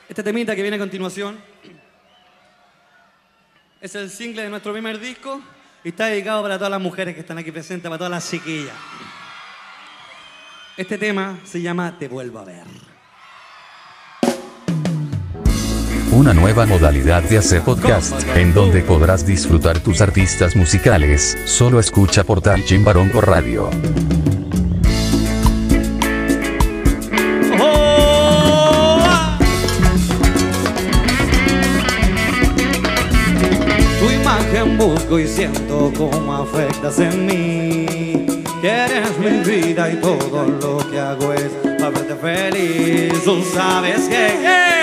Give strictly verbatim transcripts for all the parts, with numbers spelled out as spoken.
Este temita que viene a continuación es el single de nuestro primer disco y está dedicado para todas las mujeres que están aquí presentes, para todas las chiquillas. Este tema se llama Te vuelvo a ver. Una nueva modalidad de hacer podcast, en donde podrás disfrutar tus artistas musicales. Solo escucha Portal Chimbarongo Radio. Tu imagen busco y siento cómo afectas en mí. Que eres mi vida y todo lo que hago es para verte feliz. Tú sabes que...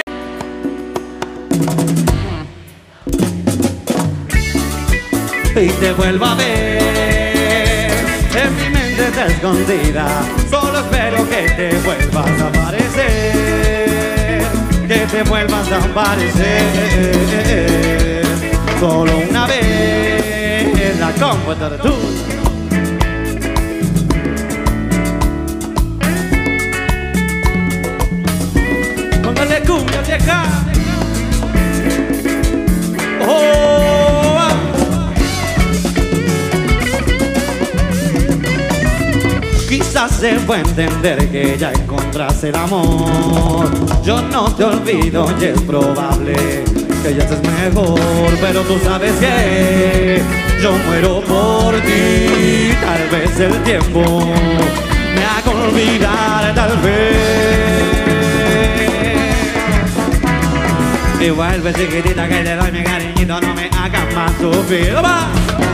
Y te vuelvo a ver, en mi mente está escondida. Solo espero que te vuelvas a aparecer, que te vuelvas a aparecer. Solo una vez, la computadora tú. Póngale cumbia vieja. Oh. Quizás se puede entender que ya encontraste el amor. Yo no te olvido y es probable que ya estés mejor, pero tú sabes que yo muero por ti. Tal vez el tiempo me haga olvidar, tal vez. Y vuelve chiquitita que te doy mi cariñito, no me hagas más sufrir. ¡Vamos!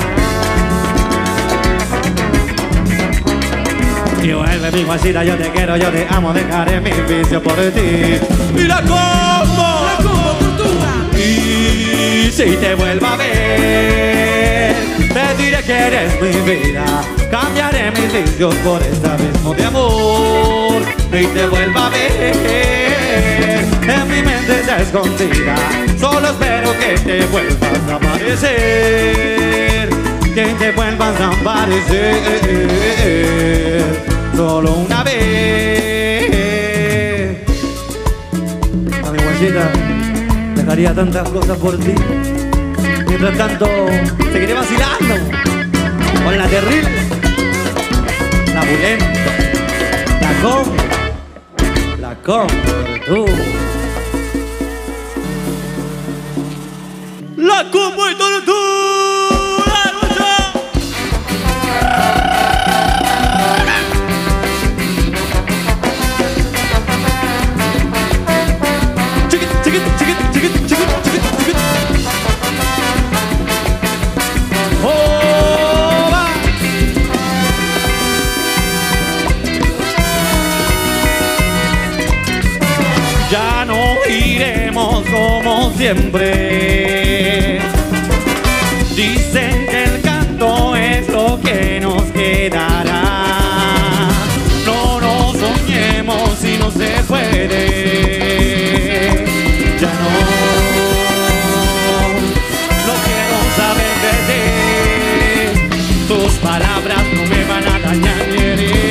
Y vuelve mi guachita, yo te quiero, yo te amo, dejaré mi vicio por ti. Y la como, la como tortuga. Y si te vuelvo a ver, te diré que eres mi vida. Cambiaré mis vicios por este abismo de amor. Y te vuelvo a ver, en mi mente está escondida. Solo espero que te vuelvas a aparecer, que te vuelvas a aparecer. Solo una vez. A mi guachita, dejaría tantas cosas por ti. Mientras tanto, seguiré vacilando con la terrible, la bulenta, la com, la com, tú. La como y todo tú. Ya no iremos como siempre. Dicen que el canto es lo que nos quedará. No nos soñemos si no se puede. Ya no, no quiero saber de ti. Tus palabras no me van a dañar ni herir.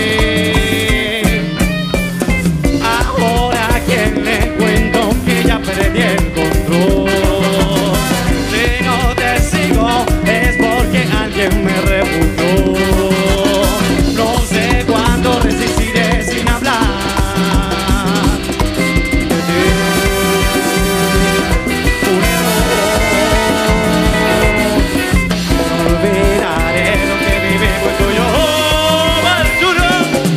Perdí el control. Si no te sigo es porque alguien me refutó. No sé cuándo resistiré sin hablar. Un error. No olvidaré lo que vivimos tú y yo. Arturo.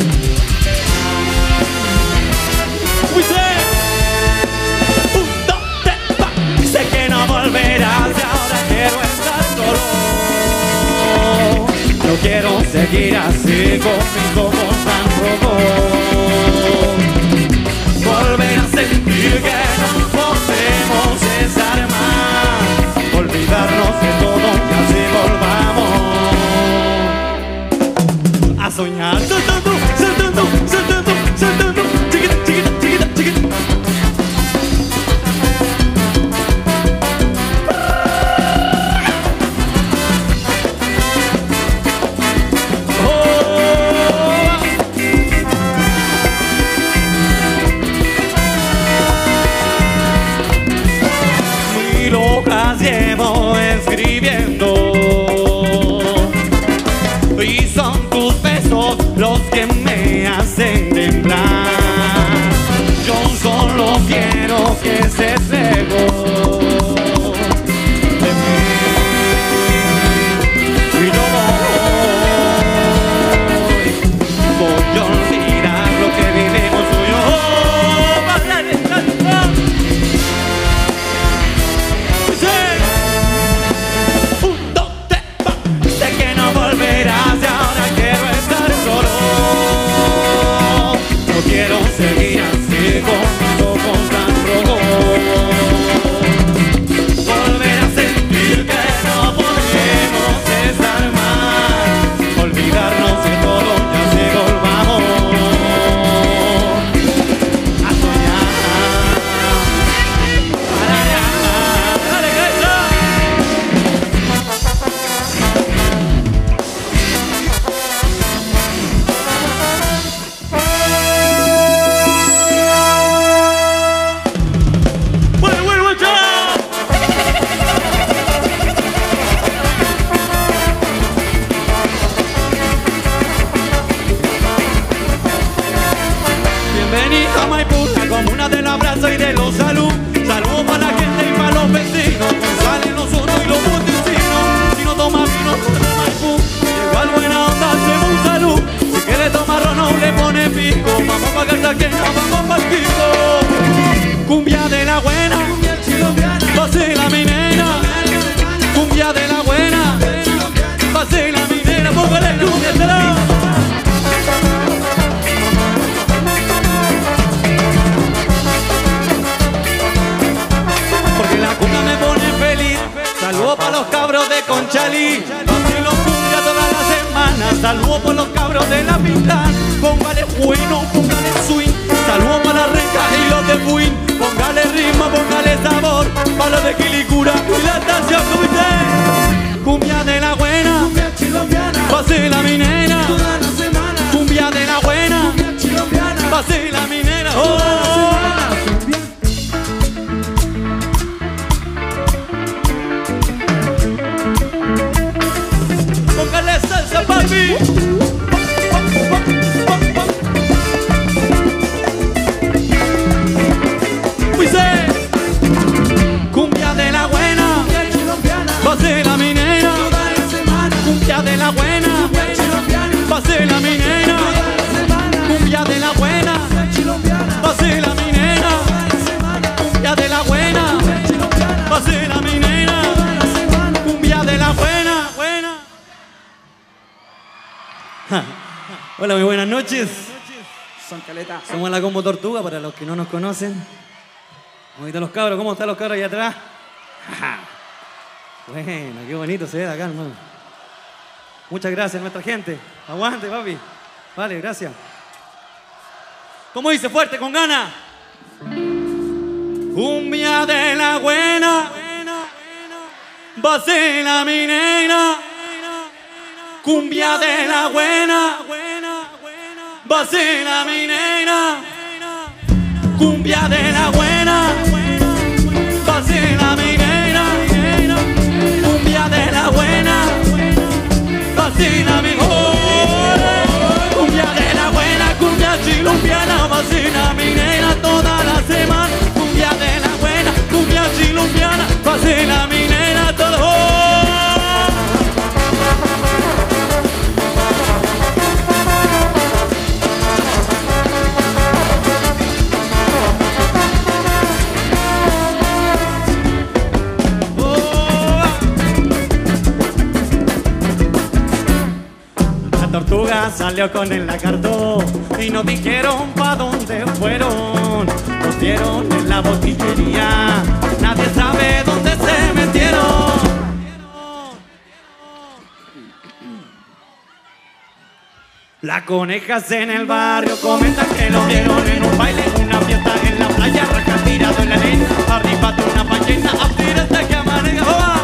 We say. Volverás y ahora quiero estar solo. No quiero seguir así conmigo como tan robot. Volver a sentir que no podemos estar más. Olvidarnos de todo y así volvamos a soñar. Saltando, saltando, saltando, saltando. Chiquita, chiquita, chiquita, chiquita. Oh, Maipú, la comuna del abrazo y de los salud. Saludos para la gente y para los vecinos, González, nosotros y los montesinos. Si no toma vino, toma Maipú. Igual buena onda, hacemos un salud. Si quiere tomar ron, no le pone pico. Vamos pa' Cartagena, vamos pa' Quito. Cumbia de la buena, pase la minera. Cumbia de la buena, pase la minera. Póngale cumbia, será. Porque la cumbia me pone feliz. Saludos para los cabros de Conchalí. Vacilo cumbia toda la semana. Saludos para los cabros de La Pintán. Póngale bueno, póngale swing. Saludos para la renca y los de Buin. Póngale ritmo, póngale sabor. Para los de Quilicura y la estación Cumbia. Cumbia de la buena, pase la minera. Cumbia de la buena, pase la minera. Oh. Póngale salsa, papi. Cumbia de la buena, pase la minera. Cumbia de la buena, pase la minera. Cumbia de la buena, pase la minera. Cumbia de la buena, pase la minera. Cumbia de la buena, buena. Hola, muy buenas noches. Son caleta. Somos la Combo Tortuga, para los que no nos conocen. ¿Cómo están los cabros? ¿Cómo están los cabros allá atrás? Bueno, qué bonito se ve de acá, hermano. Muchas gracias a nuestra gente. Aguante, papi. Vale, gracias. ¿Cómo dice? Fuerte, con ganas. Cumbia de la buena, base la minera. Cumbia de la buena, base la minera. Cumbia de la buena, pase la minera. Cumbia de la buena, pase la minera. Cumbia de la buena, cumbia chilumpiana, pase la minera toda la semana. Cumbia de la buena, cumbia chilumpiana, pase la minera todo. Tortuga salió con el lagarto y nos dijeron pa' dónde fueron. Nos dieron en la botillería, nadie sabe dónde se metieron. Las conejas en el barrio comentan que lo vieron en un baile, en una fiesta en la playa, raca tirado en la arena, arriba de una ballena, a hasta que amanezca. ¡Oh!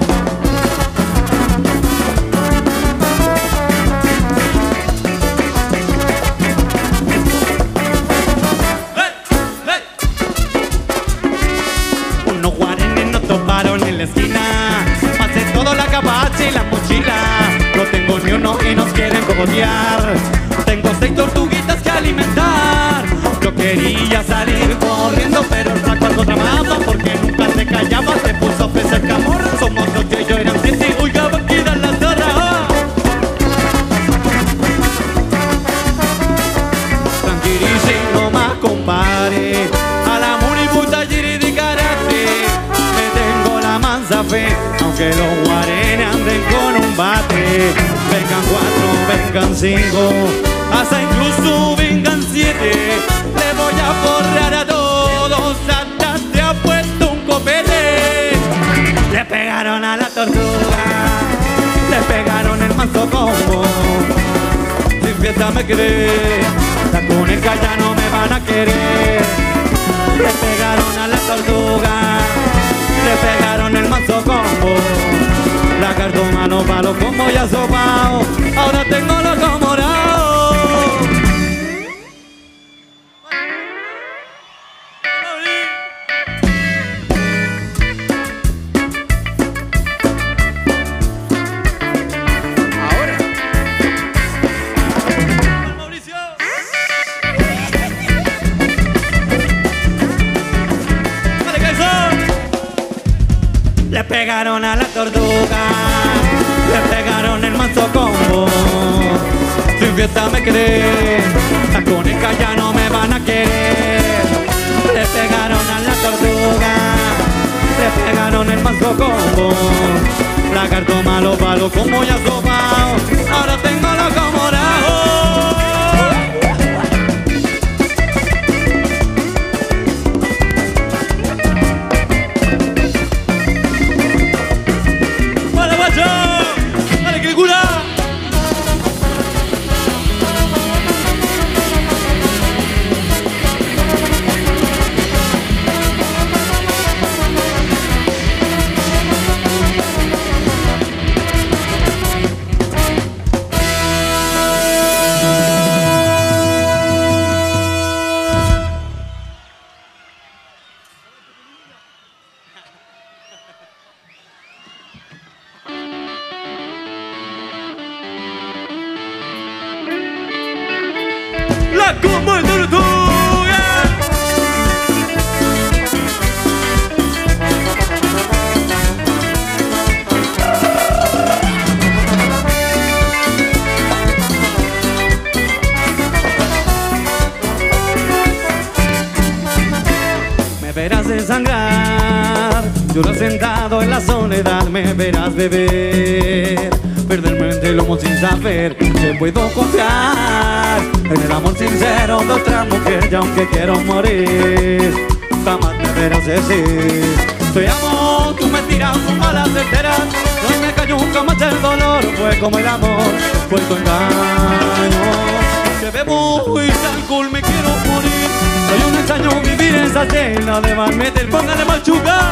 En la esquina, pasé toda la capacha y la mochila. No tengo ni uno y nos quieren cogotear. Tengo seis tortuguitas que alimentar. Yo quería salir corriendo, pero el flaco algo tramaba, porque nunca se callaba, se puso a ofrecer camorra. Somos dos y yo eran siete, oiga, va a quedar la zorra. ¡Oh! Tranquilísimo más, compadre. A la muributa giri de karate. Fe, aunque los guarenes anden con un bate. Vengan cuatro, vengan cinco, hasta incluso vengan siete. Le voy a forrar a todos, hasta se ha puesto un copete. Le pegaron a la tortuga, le pegaron el mazo combo. Sin fiesta me quedé, las conecas ya no me van a querer. Le pegaron a la tortuga, le pegaron el mazo combo. La cartona no palo como ya sopao. Ahora tengo loco morado. Ahora pegaron a la tortuga, le pegaron el manso combo. Sin fiesta me quedé, las cónicas ya no me van a querer. Le pegaron a la tortuga, le pegaron el manso combo. Lagarto malo palo como ya sopao, ahora tengo loco morado. ¡Vale, guacho! ¡Dale, que cura! La Combo Tortuga. Me verás desangrar, llorar sentado en la soledad, me verás beber, perderme entre lomos sin saber que puedo confiar en el amor sincero de otra mujer. Y aunque quiero morir, jamás me verás decir te amo, tú me tiras con balas certeras. No me cayó jamás el dolor, fue como el amor, fue tu engaño. Que bebo y alcohol, me quiero morir. Soy un extraño vivir en esa cena de mal meter, póngale machuca.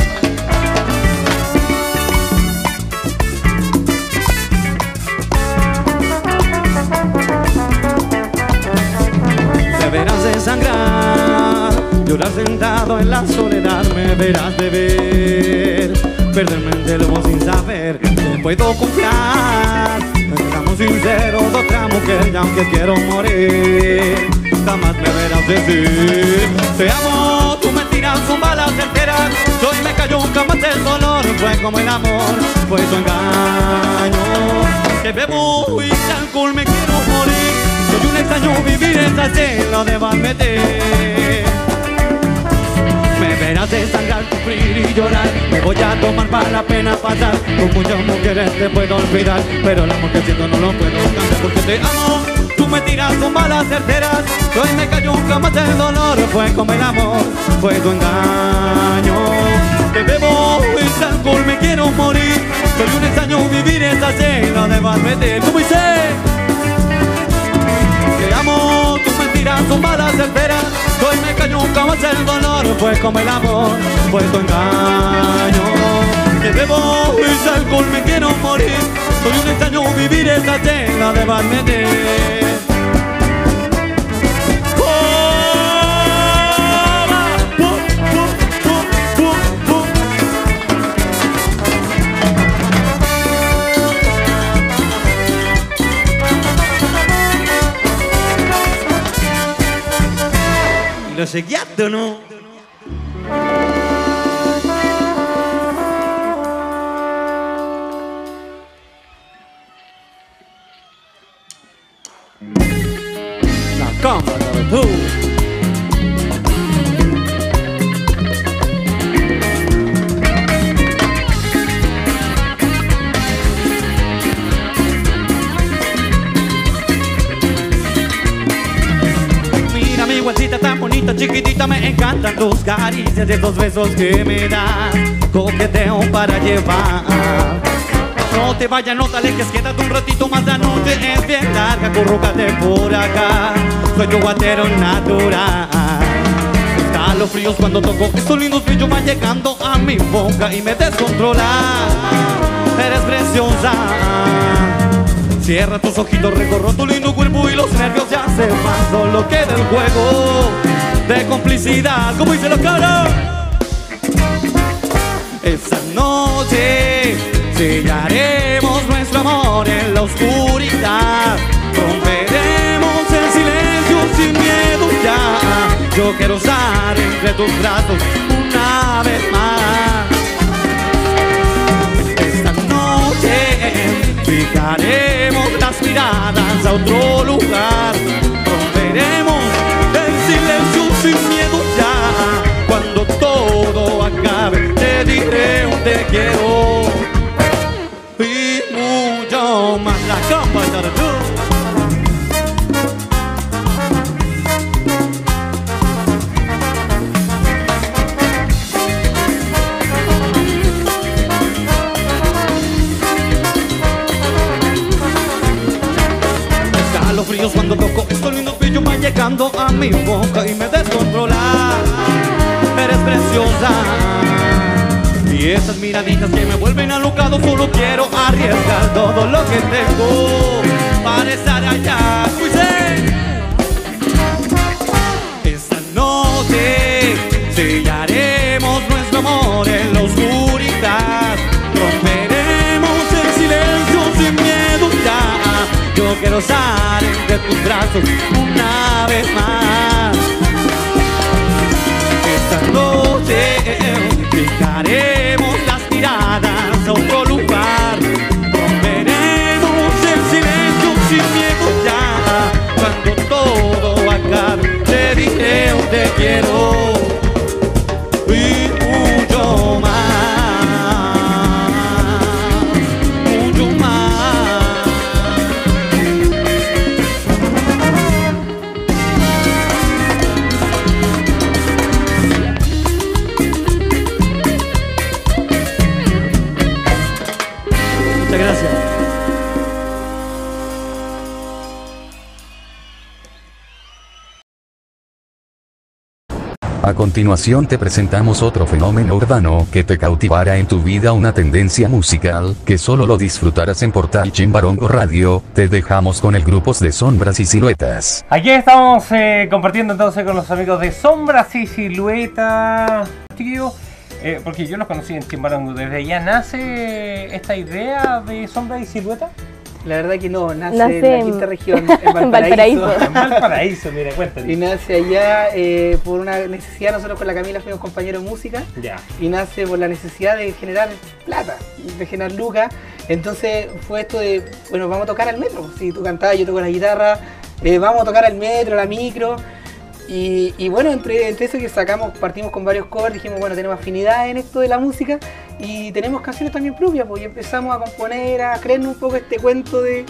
Verás desangrar, llorar sentado en la soledad, me verás beber, perderme entre lobos sin saber que puedo confiar en el amor sincero de otra mujer. Y aunque quiero morir, jamás me verás decir te amo, tú me tiras con balas certeras. Hoy me cayó jamás el dolor, fue como el amor, fue tu engaño. Que bebo y de alcohol, me quiero morir. Soy un extraño vivir en esta celda de Valmete. Me verás desangrar, sufrir y llorar. Me voy a tomar para la pena pasar. Con muchas mujeres te puedo olvidar, pero el amor que siento no lo puedo cambiar. Porque te amo, tú me tiras con balas certeras. Hoy me cayó jamás el dolor, fue como el amor, fue tu engaño. Te bebo y de alcohol, me quiero morir. Soy un extraño vivir en esta celda de Valmete. ¿Cómo dice? Te amo, tus mentiras son balas certeras. Hoy me cayó jamás el dolor, fue como el amor, fue tu engaño. Que bebo y de alcohol, me quiero morir. Soy un extraño vivir esta cena de Valmete. Lo seguiato, ¿no? La Combo Tortuga. Guachita tan bonita, chiquitita, me encantan tus caricias y estos besos que me das, coqueteo para llevar. No te vayas, no te alejes, quédate un ratito más, la noche es bien larga, acurrúcate por acá, soy tu guatero natural. Los fríos cuando toco, estos lindos brillos van llegando a mi boca y me descontrolan. Eres preciosa. Cierra tus ojitos, recorro tu lindo cuerpo y los nervios ya se van. Solo queda el juego de complicidad. ¿Cómo dice la cara? Esta noche sellaremos nuestro amor en la oscuridad. Romperemos el silencio sin miedo ya. Yo quiero estar entre tus brazos una vez más. fijaremos las miradas a otro lugar. Romperemos el silencio sin miedo ya. Cuando todo acabe te diré un te quiero y mucho más. La copa de tú. Fríos cuando toco estos lindos brillos van llegando a mi boca y me descontrola. Eres preciosa y esas miraditas que me vuelven alocado. Solo quiero arriesgar todo lo que tengo para estar allá. Esta noche sellaremos nuestro amor en la oscuridad. Romperemos el silencio sin miedo ya. Yo quiero salir de tus brazos una vez más. Esta noche fijaremos las miradas a otro lugar. Romperemos el silencio sin miedo ya. Cuando todo acabe te diré un te quiero y mucho más. A continuación te presentamos otro fenómeno urbano que te cautivará en tu vida, una tendencia musical que solo lo disfrutarás en Portal Chimbarongo Radio. Te dejamos con el grupo de Sombras y Siluetas. Aquí estamos eh, compartiendo entonces con los amigos de Sombras y Siluetas, chiquillos, eh, porque yo los conocí en Chimbarongo. ¿Desde allá nace esta idea de Sombras y Siluetas? La verdad que no, nace, nace en la quinta región, en Valparaíso. Valparaíso. En Valparaíso, mira, cuéntame. Y nace allá eh, por una necesidad. Nosotros con la Camila fuimos compañeros de música. Ya. Y nace por la necesidad de generar plata, de generar lucas. Entonces fue esto de, bueno, vamos a tocar al metro. Si tú cantabas, yo toco la guitarra, eh, vamos a tocar al metro, la micro. Y, y bueno, entre, entre eso que sacamos, partimos con varios covers, dijimos, bueno, tenemos afinidad en esto de la música y tenemos canciones también propias, pues, y empezamos a componer, a creernos un poco este cuento de,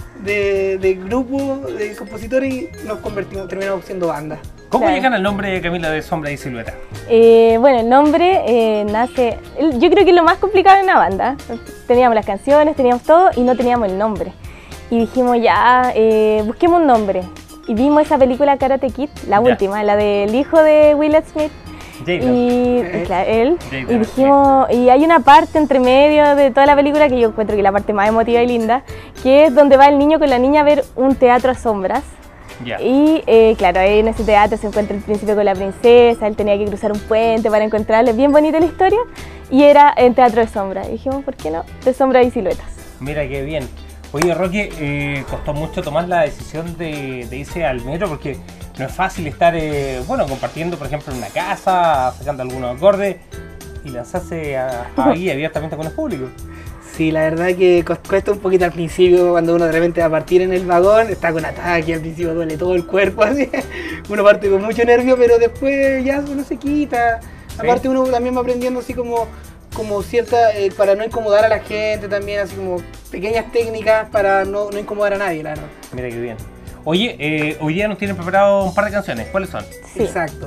de, de grupo, de compositores, y nos convertimos, terminamos siendo banda. ¿Cómo Claro. llegan al nombre, Camila, de Sombras y Siluetas? Eh, bueno, el nombre eh, nace, el- yo creo que es lo más complicado en una banda. Teníamos las canciones, teníamos todo y no teníamos el nombre. Y dijimos ya, eh, busquemos un nombre. Y vimos esa película Karate Kid, la Ya. última, la del hijo de Will Smith. Jaden. Y, Eh. claro, él. Jaden, Y dijimos, y hay una parte entre medio de toda la película que yo encuentro que es la parte más emotiva y linda, que es donde va el niño con la niña a ver un teatro a sombras. Ya. Y eh, claro, ahí en ese teatro se encuentra el príncipe con la princesa, él tenía que cruzar un puente para encontrarle, bien bonita la historia, y era en teatro de sombra. Y dijimos, ¿por qué no? De sombras y siluetas. Mira qué bien. Oye, Roque, eh, costó mucho tomar la decisión de, de irse al metro porque no es fácil estar, eh, bueno, compartiendo, por ejemplo, en una casa, sacando algunos acordes y lanzarse a- ahí abiertamente con el público. Sí, la verdad que cos- cuesta un poquito al principio cuando uno de repente va a partir en el vagón, está con ataque, al principio duele todo el cuerpo, así. Uno parte con mucho nervio, pero después ya uno se quita. Aparte uno también va aprendiendo así como, como cierta, eh, para no incomodar a la gente también, así como pequeñas técnicas para no, no incomodar a nadie, la verdad. Mira qué bien. Oye, eh, hoy día nos tienen preparado un par de canciones. ¿Cuáles son? Sí. Exacto.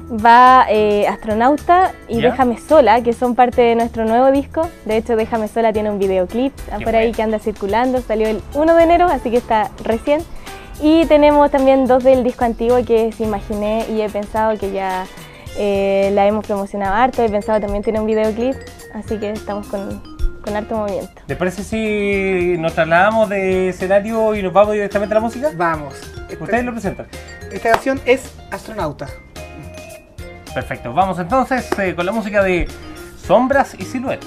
Va eh, Astronauta y ¿Ya? Déjame Sola, que son parte de nuestro nuevo disco. De hecho, Déjame Sola tiene un videoclip Qué por ahí bueno. que anda circulando, salió el uno de enero, así que está recién. Y tenemos también dos del disco antiguo que es Imaginé y He Pensado, que ya eh, la hemos promocionado harto. He Pensado también tiene un videoclip, así que estamos con, con harto movimiento. ¿Les parece si nos trasladamos de escenario y nos vamos directamente a la música? Vamos. Esta, Ustedes lo presentan. esta canción es Astronauta. Perfecto. Vamos entonces eh, con la música de Sombras y Siluetas.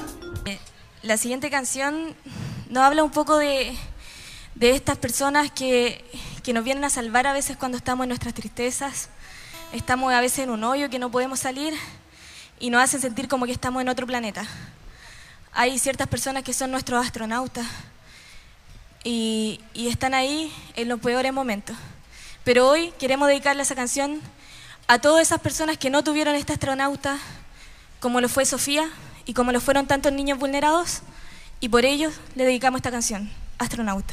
La siguiente canción nos habla un poco de, de estas personas que, que nos vienen a salvar a veces cuando estamos en nuestras tristezas. Estamos a veces en un hoyo que no podemos salir y nos hacen sentir como que estamos en otro planeta. Hay ciertas personas que son nuestros astronautas, y, y están ahí en los peores momentos. Pero hoy queremos dedicarle esa canción a todas esas personas que no tuvieron esta astronauta, como lo fue Sofía y como lo fueron tantos niños vulnerados, y por ello le dedicamos esta canción, Astronauta.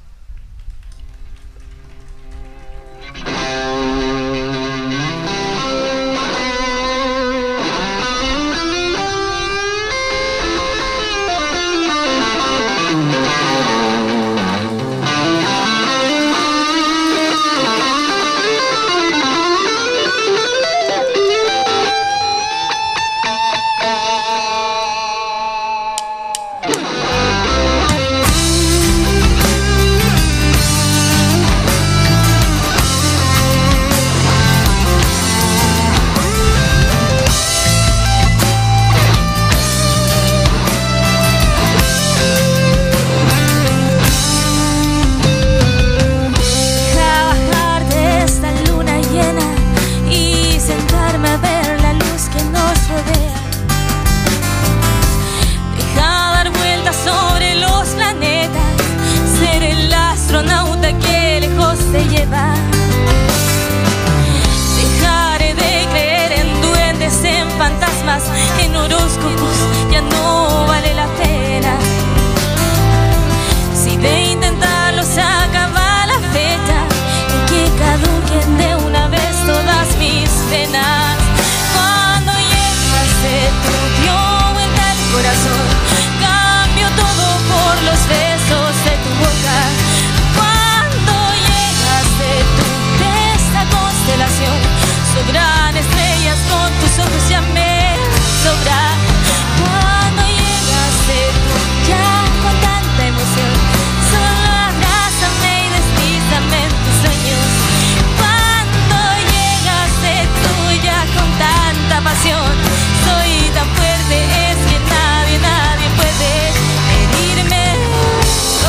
En horóscopos ya no vale la pena. Si de intentarlo se acaba la fecha en que caduquen de una vez todas mis penas. Cuando llegaste tú dio vuelta el corazón, cambio todo por los besos de tu boca. Cuando llegaste tú de esta constelación, sobran estrellas con tus ojos ya me sobra. Cuando llegaste tú ya con tanta emoción, solo abrázame y deslízame en tus sueños. Cuando llegaste tú ya con tanta pasión, soy tan fuerte, es que nadie, nadie puede herirme el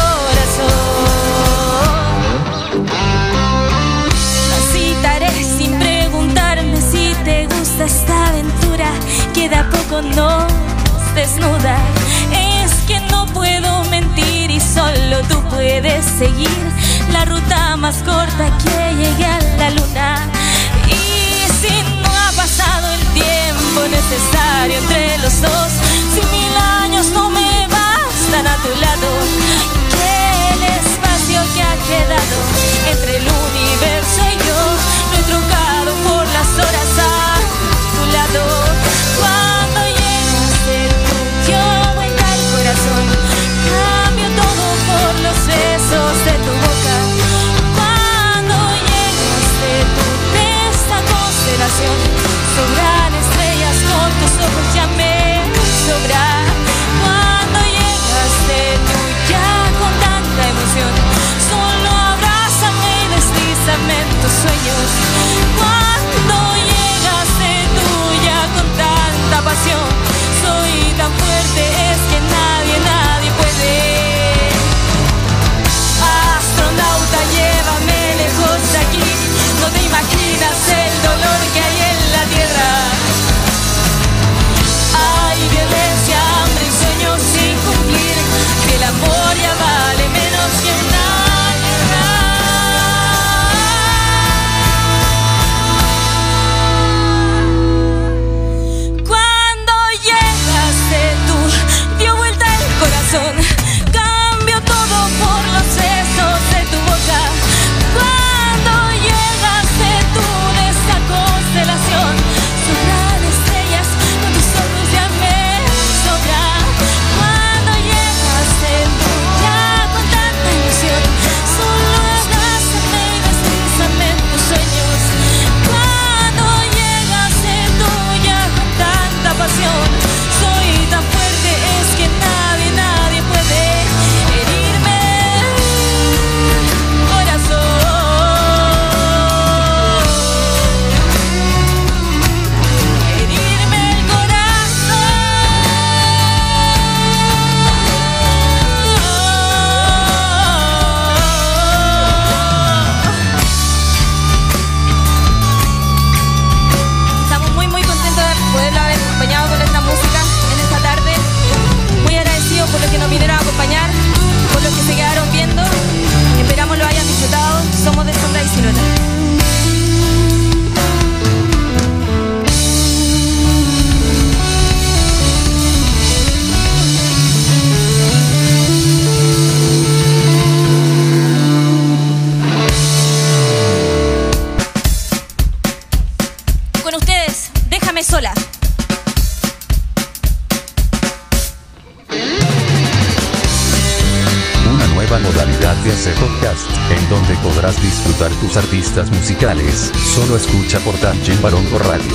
corazón. Transitaré sin preguntarme si te gusta esta aventura, que de a poco nos desnuda. Es que no puedo mentir y solo tú puedes seguir la ruta más corta que llegue a la luna. Y si no ha pasado el tiempo necesario entre los dos, si mil años no me bastan a tu lado, que el espacio que ha quedado entre el universo y yo lo he trocado por las horas a tu lado. Cuando llegaste tú dio vuelta el corazón, cambio todo por los besos de tu boca. Cuando llegaste tú de esta constelación, sobran estrellas con tus ojos ya me Déjame sola. Una nueva modalidad de hacer podcast, en donde podrás disfrutar tus artistas musicales. Solo escucha Portal Chimbarongo Radio.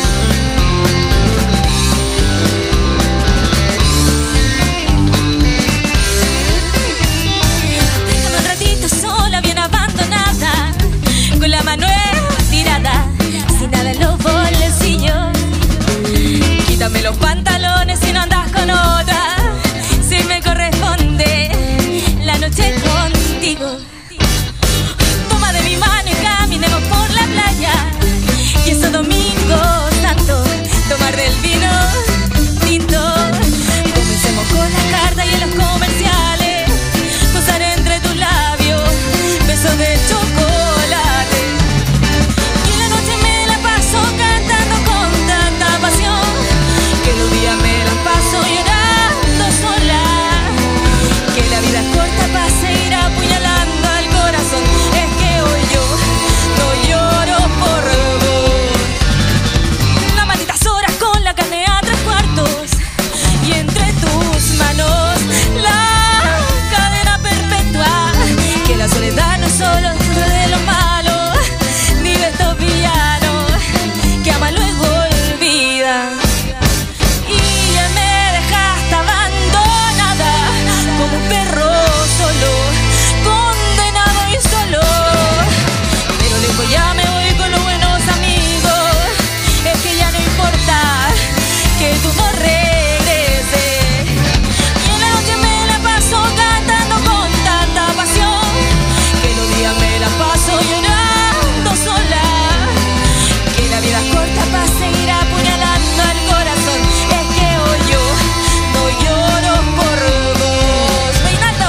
Déjame un ratito sola, bien abandonada, con la mano estirada, sin nada en los bolsillos. Quítame los pantalones si no andas con otra, si me corresponde la noche contigo. Toma de mi mano y caminemos por la playa, y ese domingo santo, tomar del vino tinto. Comencemos con la carta y en los comerciales, posar entre tus labios, besos de chocolate. Y la noche me la paso cantando con tanta pasión, que los días me la paso llorando sola. Que la vida es corta para seguir apuñalando al corazón. Es que hoy yo no lloro por vos. Las malditas horas con la carne a tres cuartos, y entre tus manos la cadena perpetua. Que la soledad no es solo de lo malo, ni de estos villanos que ama luego olvida. Y ya me dejaste abandonada como un perro solo, condenado y solo. Pero lejos ya me voy con los buenos amigos. Es que ya no importa que tú no regreses. Y en la noche me la paso cantando con tanta pasión, que los días me la paso llorando sola. Que la vida es corta para seguir apuñalando al corazón. Es que hoy yo no lloro por vos. Reinaldo.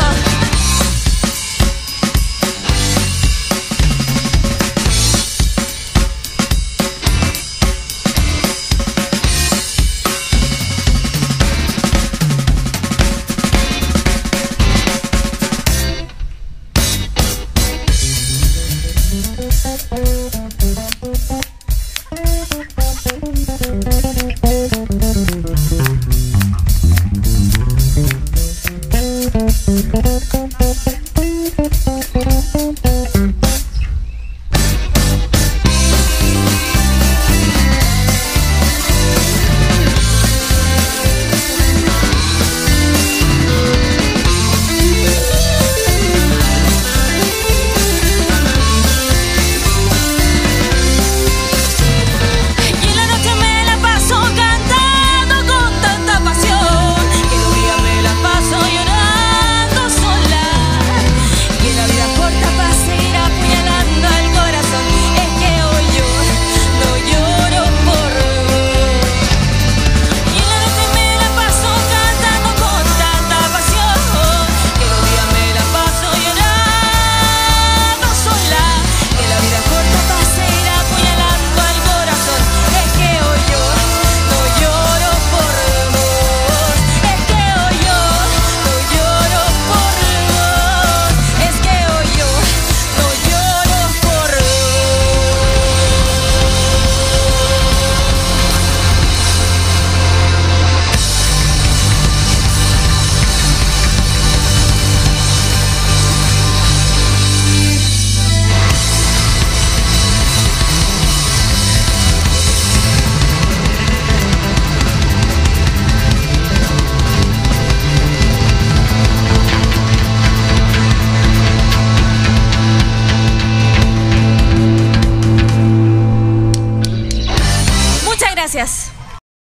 Y en la noche me la paso cantando con tanta pasión, que los días me la paso llorando sola. Que la vida es corta para seguir apuñalando al corazón. Es que hoy yo no lloro por vos. Y en la noche me la paso cantando con tanta pasión, que los días me la paso llorando sola. Que la vida es corta para seguir apuñalando al corazón. Es que hoy yo no lloro por vos. Es que hoy yo no lloro por vos. Es que hoy yo no lloro por vos. Muchas gracias.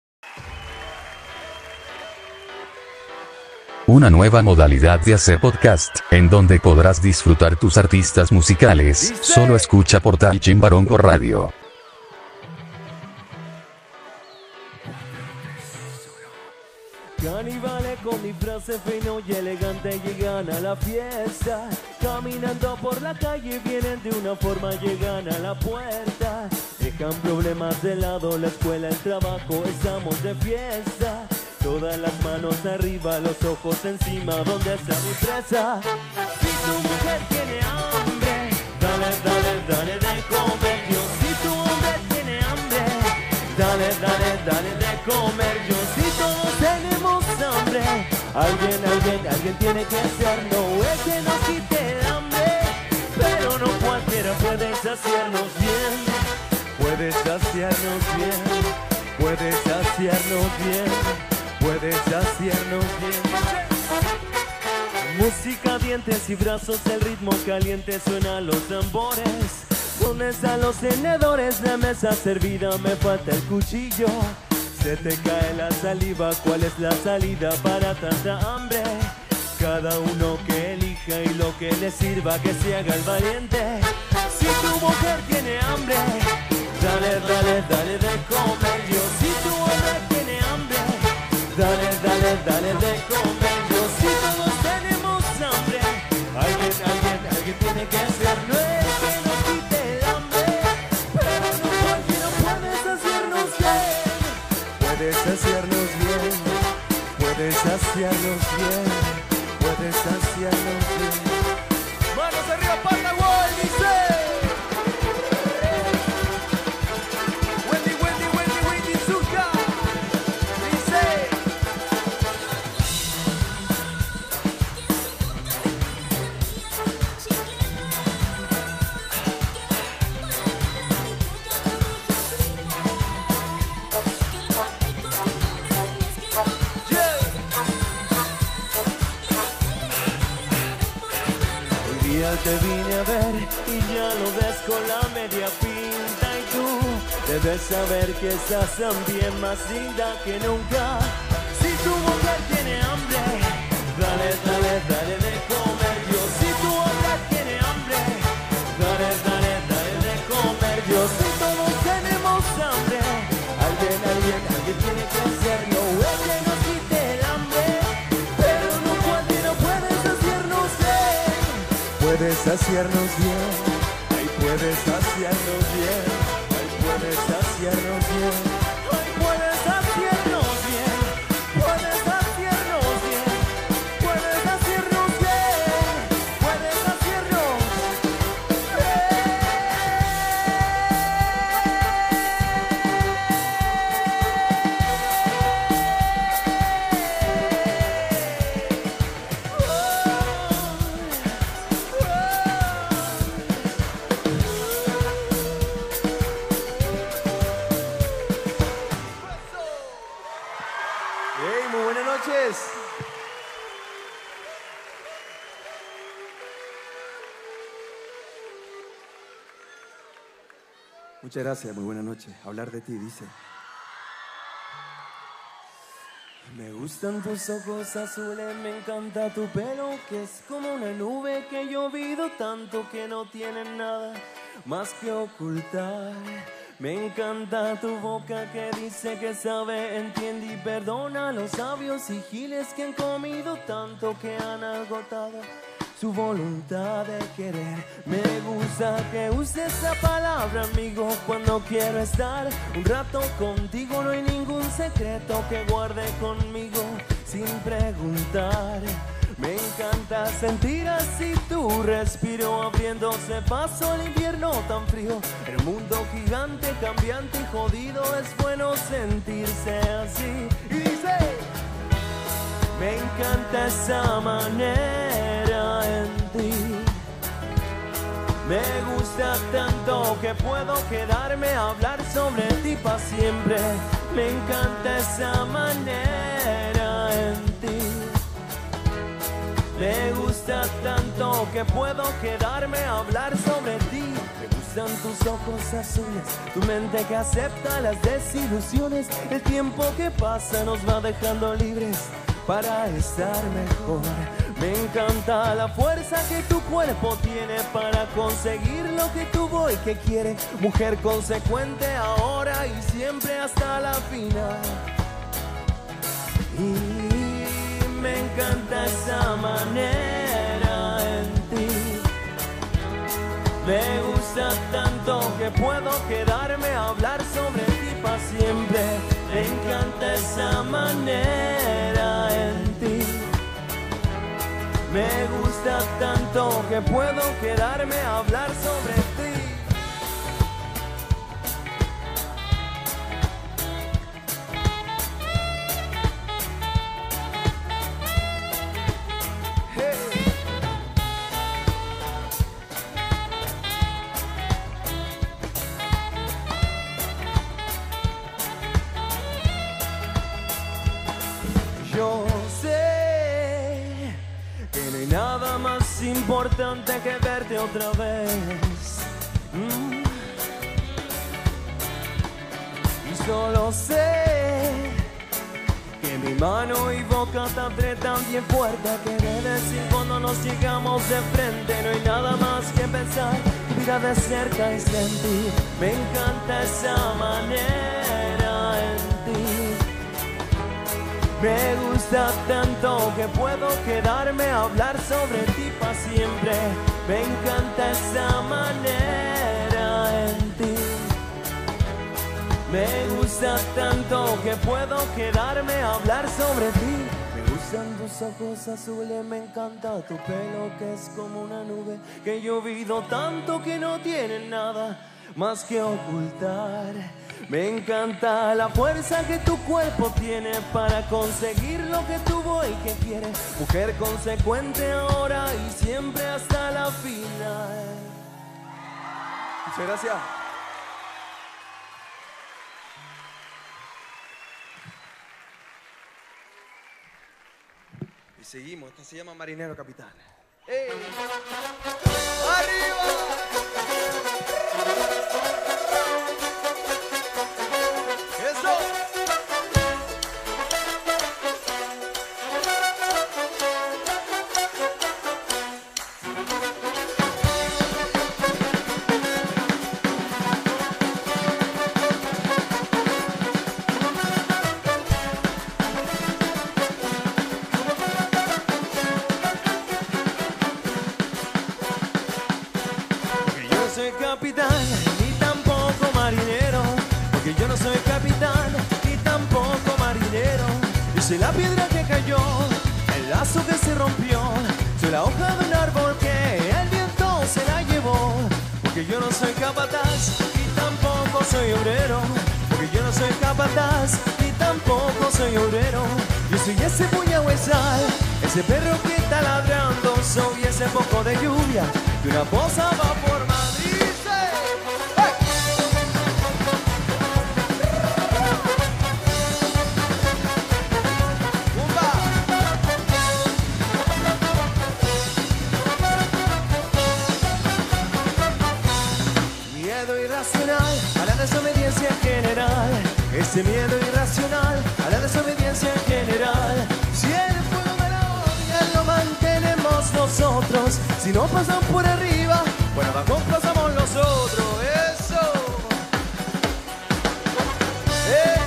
Una nueva modalidad de hacer podcast, en donde podrás disfrutar tus artistas musicales. Solo escucha Portal Chimbarongo Radio. Caníbales con disfraces finos y elegantes llegan a la fiesta. Caminando por la calle vienen de una forma, llegan a la puerta. Dejan problemas de lado, la escuela, el trabajo, estamos de fiesta. Todas las manos arriba, los ojos encima, ¿dónde está mi presa? Si tu mujer tiene hambre, dale, dale, dale de comer. Yo, si tu hombre tiene hambre, dale, dale, dale de comer. Yo si todos tenemos hambre, alguien, alguien, alguien tiene que ser. No es que nos quite el hambre, pero no cualquiera puede saciarnos bien. Puede saciarnos bien, puede saciarnos bien, puede saciarnos bien. Música, dientes y brazos, el ritmo caliente suenan los tambores. ¿Dónde están los tenedores? La mesa servida, me falta el cuchillo. Se te cae la saliva, ¿cuál es la salida para tanta hambre? Cada uno que elija y lo que le sirva, que se haga el valiente. Si tu mujer tiene hambre, dale, dale, dale de comer. Yo si tu hombre tiene hambre, dale, dale, dale de comer. Yo si todos tenemos hambre, alguien, alguien, alguien tiene que ser. No es que nos quite el hambre, pero no cualquiera puede saciarnos bien. Puede saciarnos bien, puede saciarnos bien, puede saciarnos bien. Manos arriba, Pataguay, dice. Wendy, Wendy, Wendy, Wendy, Zuka, dice. Te vine a ver y ya lo ves con la media pinta. Y tú debes saber que estás también más linda que nunca. Si tu mujer tiene hambre, dale, dale, dale de comer. Yo si tu hombre tiene hambre, dale, dale, dale de comer. Yo si todos tenemos hambre, alguien, alguien, alguien tiene que ser. No es que nos quite el hambre, pero no cualquiera puede saciarnos bien. Puedes saciarnos bien, ay, puedes saciarnos bien, ay, puedes saciarnos bien, ay, puedes saciarnos bien, puedes saciarnos bien, puedes saciarnos bien, puedes saciarnos Muchas gracias, muy buena noche. Hablar de ti, dice. Me gustan tus ojos azules, me encanta tu pelo, que es como una nube que he llovido tanto que no tiene nada más que ocultar. Me encanta tu boca que dice que sabe, entiende y perdona a los sabios y giles que han comido tanto que han agotado su voluntad de querer. Me gusta que use esa palabra, amigo, cuando quiero estar un rato contigo. No hay ningún secreto que guarde conmigo sin preguntar. Me encanta sentir así tu respiro, abriéndose paso al invierno tan frío. El mundo gigante, cambiante y jodido, es bueno sentirse así. Y dice: me encanta esa manera en ti. Me gusta tanto que puedo quedarme a hablar sobre ti para siempre. Me encanta esa manera en ti. Me gusta tanto que puedo quedarme a hablar sobre ti. Me gustan tus ojos azules, tu mente que acepta las desilusiones. El tiempo que pasa nos va dejando libres para estar mejor. Me encanta la fuerza que tu cuerpo tiene para conseguir lo que tuvo y que quiere. Mujer consecuente ahora y siempre hasta la final. Y me encanta esa manera en ti. Me gusta tanto que puedo quedarme a hablar sobre ti para siempre. Me encanta esa manera en ti. Me gusta tanto que puedo quedarme a hablar sobre ti. importante que verte otra vez. Mm. Y solo sé que mi mano y boca te apretan bien fuerte. Que de decir cuando nos llegamos de frente, no hay nada más que pensar. Mira de cerca y sentir, me encanta esa manera en ti. Me gusta tanto que puedo quedarme a hablar sobre ti para siempre. Me encanta esa manera en ti. Me gusta tanto que puedo quedarme a hablar sobre ti. Me gustan tus ojos azules, me encanta tu pelo que es como una nube que he llovido tanto que no tiene nada más que ocultar. Me encanta la fuerza que tu cuerpo tiene para conseguir lo que tú y que quieres. Mujer consecuente ahora y siempre hasta la final. Muchas gracias. Y seguimos, esta se llama Marinero Capitán. ¡Ey! ¡Arriba! ¡Eso! Capitán, ni tampoco marinero, porque yo no soy capitán, ni tampoco marinero. Yo soy la piedra que cayó, el lazo que se rompió, soy la hoja de un árbol que el viento se la llevó. Porque yo no soy capataz, ni tampoco soy obrero, porque yo no soy capataz, ni tampoco soy obrero. Yo soy ese puñahuesal, ese perro que está ladrando, soy ese poco de lluvia y una poza va por Madrid. A la desobediencia general, ese miedo irracional a la desobediencia general. Si el fuego de la odia lo mantenemos nosotros, si no pasan por arriba, por abajo pasamos nosotros. Eso. ¡Hey!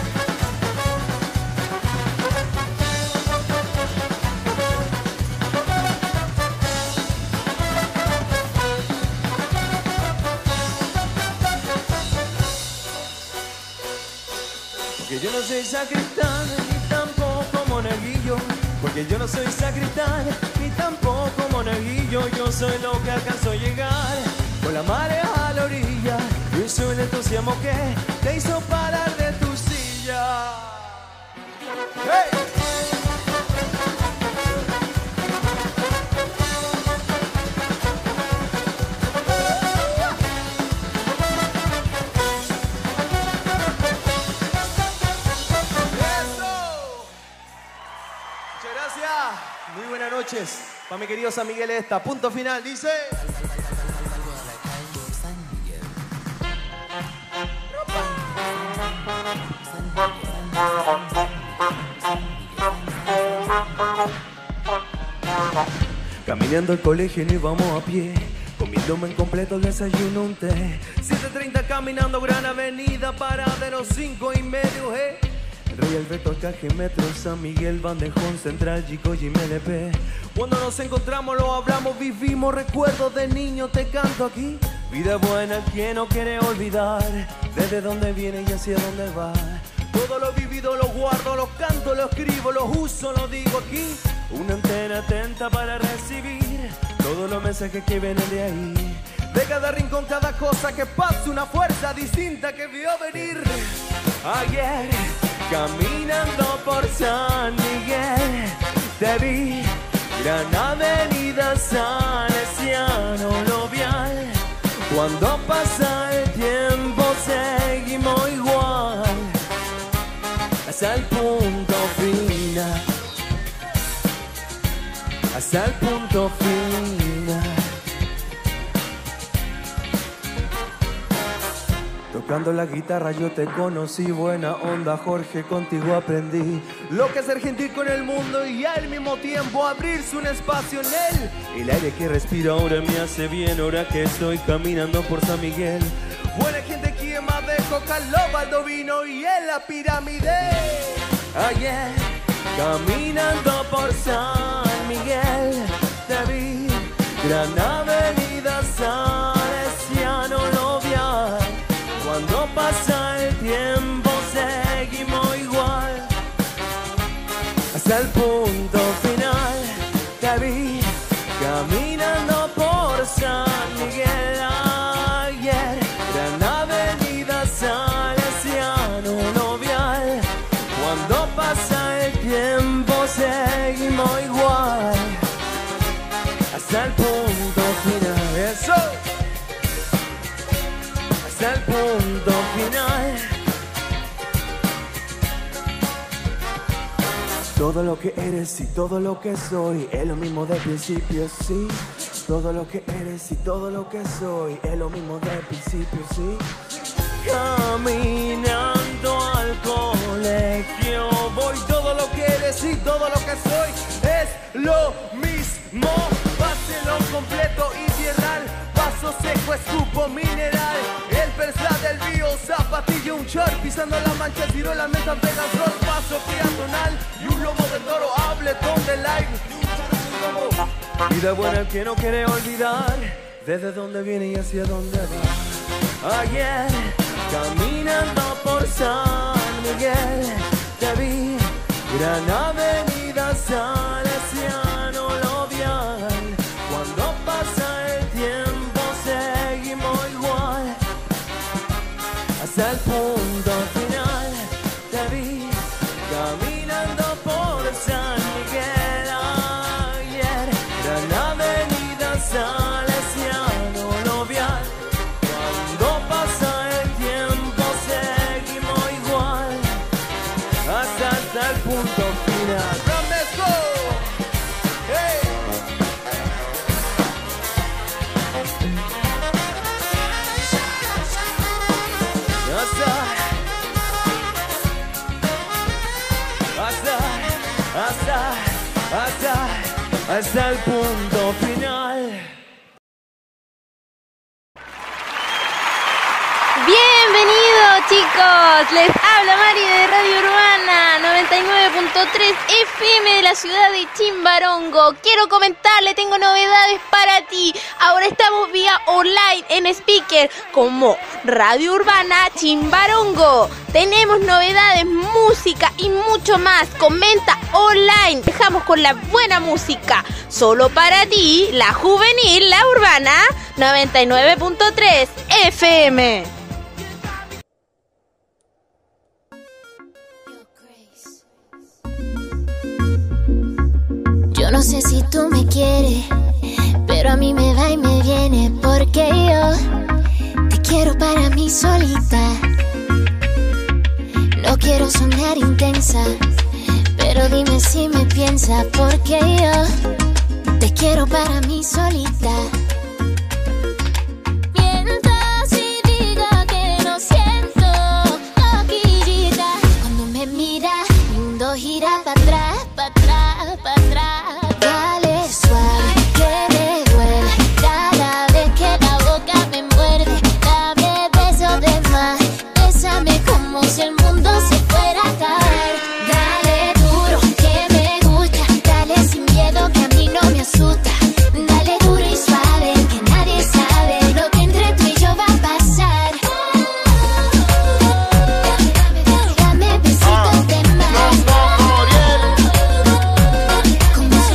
Porque yo no soy sacristán, ni tampoco monaguillo. Porque yo no soy sacristán, ni tampoco monaguillo. Yo soy lo que alcanzó a llegar con la marea a la orilla. Yo soy el entusiasmo que te hizo parar de tu silla. ¡Hey! Muy buenas noches para mi querido San Miguel esta. Punto final, dice. Caminando al colegio y vamos a pie, comiéndome en completo el desayuno, un té. siete treinta caminando Gran Avenida, paradero cinco y medio, eh. Rey Alberto, Alcaje, Metro, San Miguel, Bandejón, Central, Chico y M L P. Cuando nos encontramos lo hablamos, vivimos recuerdos de niño, te canto aquí. Vida buena, quien no quiere olvidar desde dónde viene y hacia dónde va. Todo lo vivido lo guardo, lo canto, lo escribo, lo uso, lo digo aquí. Una antena atenta para recibir todos los mensajes que vienen de ahí. De cada rincón, cada cosa que pasa, una fuerza distinta que vio venir. Ayer, caminando por San Miguel, te vi, Gran Avenida Salesiano Lovial. Cuando pasa el tiempo seguimos igual, hasta el punto final, hasta el punto final. Tocando la guitarra yo te conocí, buena onda Jorge, contigo aprendí lo que es ser gentil con el mundo y al mismo tiempo abrirse un espacio en él. El aire que respiro ahora me hace bien, ahora que estoy caminando por San Miguel. Buena gente que más de Coca, lo Baldovino y en la pirámide. Ayer, caminando por San Miguel, te vi, gran avenida Salesiano Lovial. Cuando pasa el tiempo seguimos igual, hasta el punto final. Te vi caminando por San Miguel ayer, gran avenida Salesiano Lovial. Cuando pasa el tiempo seguimos igual, hasta el punto final. Eso, hasta el punto final. Todo lo que eres y todo lo que soy es lo mismo del principio, sí. Todo lo que eres y todo lo que soy es lo mismo del principio, sí. Caminando al colegio voy, todo lo que eres y todo lo que soy es lo mismo. Páselo completo y tierral, paso seco, escupo mineral. El persla del bio, zapatillo, un short, pisando la mancha, tiro la mesa, pega sol, paso peatonal y un lomo de toro, habletón de live. Vida buena que no quiere olvidar, desde dónde viene y hacia dónde va. Ayer, caminando por San Miguel, te vi, gran avenida Salesiano Lovial. Cuando pasa el tiempo seguimos igual, hasta el punto final. Te vi, caminando por San Miguel ayer, gran avenida Salesiano Lovial. Cuando pasa el tiempo seguimos igual, hasta, hasta el punto final. ¡Ramesco! ¡Hey! Hasta, hasta, hasta, hasta, hasta el punto final. Bienvenidos chicos, les habla Mari de Radio Urbana noventa y nueve punto tres F M de la ciudad de Chimbarongo. Quiero comentarle, tengo novedades para ti. Ahora estamos vía online en speaker como Radio Urbana Chimbarongo. Tenemos novedades, música y mucho más. Comenta online. Dejamos con la buena música. Solo para ti, la juvenil, la urbana noventa y nueve punto tres F M. Yo no sé si tú me quieres, pero a mí me va y me viene, porque yo te quiero para mí solita. No quiero sonar intensa, pero dime si me piensas, porque yo te quiero para mí solita. Mientras y diga que no siento loquillita, cuando me mira, mi mundo gira para atrás, para atrás, para atrás. Dale suave, que me duele cada vez que la boca me muerde. Dame besos de más, bésame como si el mundo se fuera a caer. Dale duro, que me gusta, dale sin miedo que a mí no me asusta. Dale duro y suave, que nadie sabe lo que entre tú y yo va a pasar. Dame, dame, dame besitos de más, como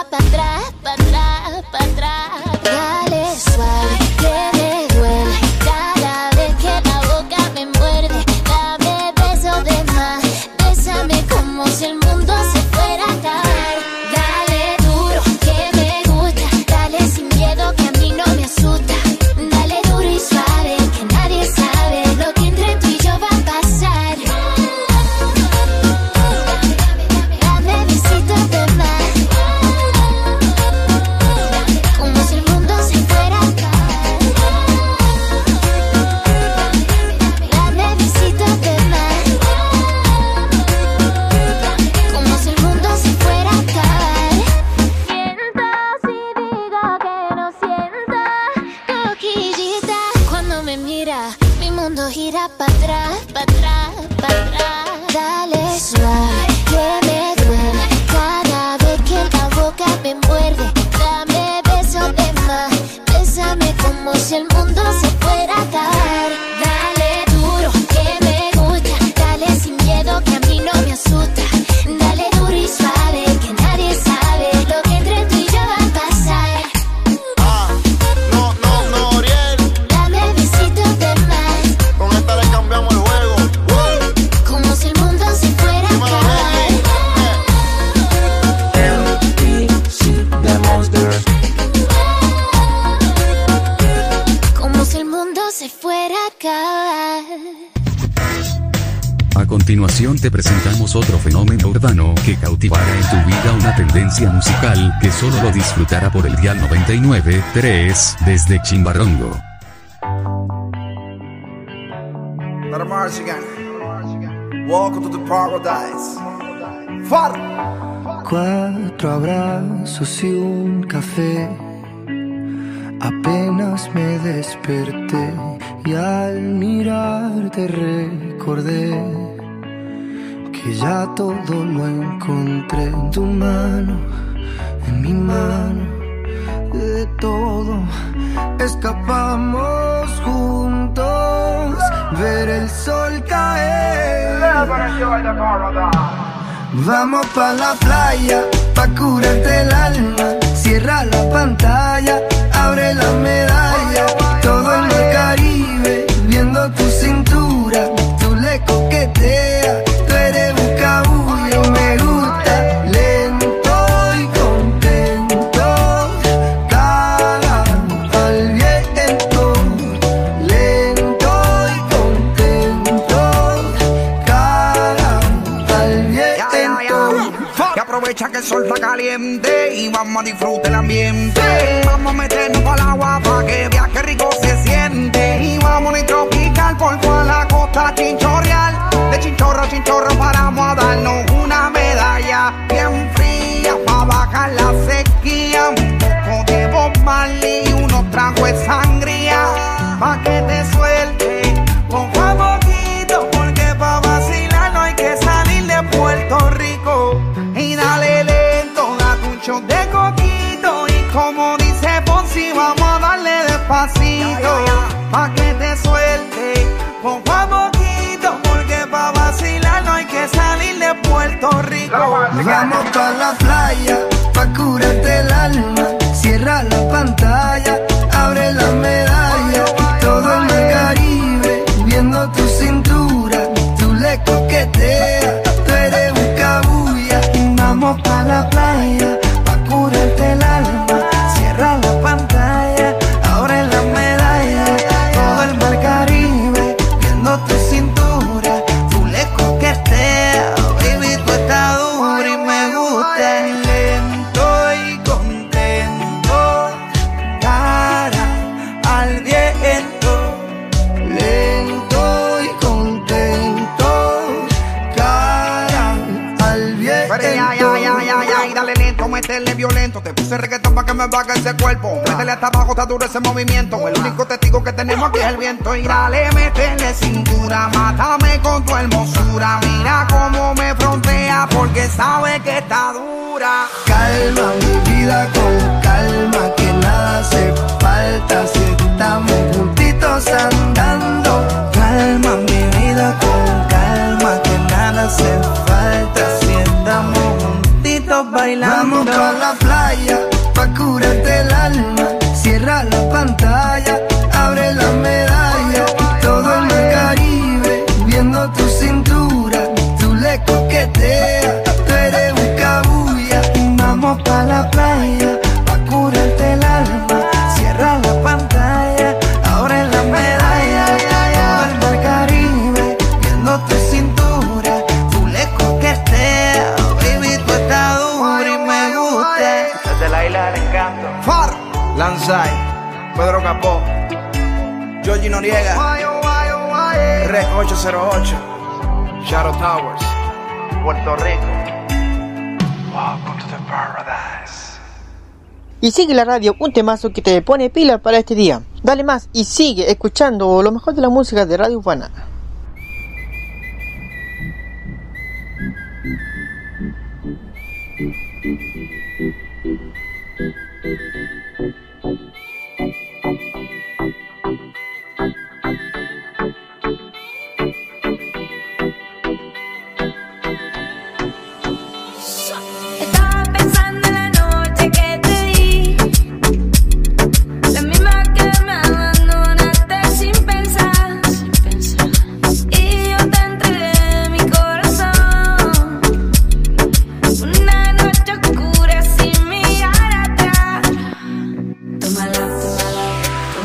va para atrás, para atrás, para atrás. Dale suave, que me duele cada vez que la boca me muerde. Dame besos de más, bésame como si el mundo se fuera a acabar. Dale duro, que me gusta, dale sin miedo que a mí no me asusta. Dale duro y suave, que nadie sabe lo que entre tú y yo va a pasar. Dame besitos de más, como si el mundo se fuera a acabar. Dame besitos de más, como si el mundo se fuera a acabar. Siento si digo que no siento coquillita. Cuando me mira, mi mundo gira para atrás, para atrás, para atrás. Dale suave, que me duele cada vez que la boca me muerde. Dame besos de más, bésame como si el mundo se fuera a acabar. Dale duro, que me gusta, dale sin miedo que a mí no me asusta. Dale duro y suave, que nadie sabe lo que entre tú y yo va a pasar. Ah, no, no, no, Oriel. Dame besitos de más, Con esta le cambiamos el juego. Uh. como si el mundo se fuera a acabar. Como si el mundo se fuera a acabar. A continuación te presentamos otro fenómeno urbano que cautivará en tu vida una tendencia musical que solo lo disfrutará por el dial noventa y nueve punto tres desde Chimbarongo. Let 'em march again. Welcome to the paradise. Far. Cuatro abrazos y un café. Apenas me desperté y al mirarte recordé que ya todo lo encontré en tu mano, en mi mano. De todo escapamos juntos, ver el sol caer. Vamos pa' la playa, pa' curarte el alma. Cierra la pantalla, abre la medalla. Todo el mar Caribe, viendo tu cintura. Tú le coqueteas, tú eres un cabullo. Me gusta, lento y contento. Cara al viento, lento y contento. Cara al viento. Y aprovecha que el sol está caliente y vamos a disfrutar el ambiente. Vamos a meternos al agua pa' que viaje rico se siente. Y vamos a tropical por toda la costa chinchorreal. De chinchorro a chinchorro paramos a darnos una medalla bien fría pa' bajar la sequía. Un poco de Bob Marley y unos tragos de sangría pa' que te suelte poco a poquito, porque pa' vacilar no hay que salir de Puerto Rico. Y dale lento, date un shot de coquito. Y como dice Ponzi, vamos a darle despacito pa' que te suelte poco a poquito, porque pa' vacilar no hay que salir de Puerto Rico. Vamos pa' la playa, pa' curarte el alma. Cierra la pantalla, abre la medalla. Todo el mar Caribe, viendo tu cintura. Tú le coqueteas, tú eres un cabulla. Vamos pa' la playa, pa' curarte el alma. Cierra la pantalla, abre la medalla. Todo el mar Caribe, viendo tu cintura. Tú le coqueteas, baby, tú estás dura y me gusta. Lento y contento, cara al viento. Lento y contento, cara al viento. Pero ya, ya, ya, ya, ya, y dale lento, métele violento. Te puse reggaetón pa' que me baje ese cuerpo. Métele hasta abajo, está duro ese movimiento. El único testigo que tenemos aquí es el viento. Y dale, métele cintura, mátame con tu hermosura. Mira cómo me frontea, porque sabe que está dura. Calma mi vida con calma, que nada hace falta si estamos juntitos andando. Calma mi vida con calma, que nada hace falta si estamos juntitos bailando. Vamos pa' la playa, al encanto. Far, Lanzai, Pedro Capó, Georgie Noriega, Rec ocho cero ocho, Shadow Towers, Puerto Rico. Welcome to the paradise. Y sigue la radio, un temazo que te pone pila para este día. Dale más y sigue escuchando lo mejor de la música de Radio Urbana. Estaba pensando en la noche que te di, la misma que me abandonaste sin pensar, y yo te entregué mi corazón. Una noche oscura sin mirar atrás. Tómala, tómala,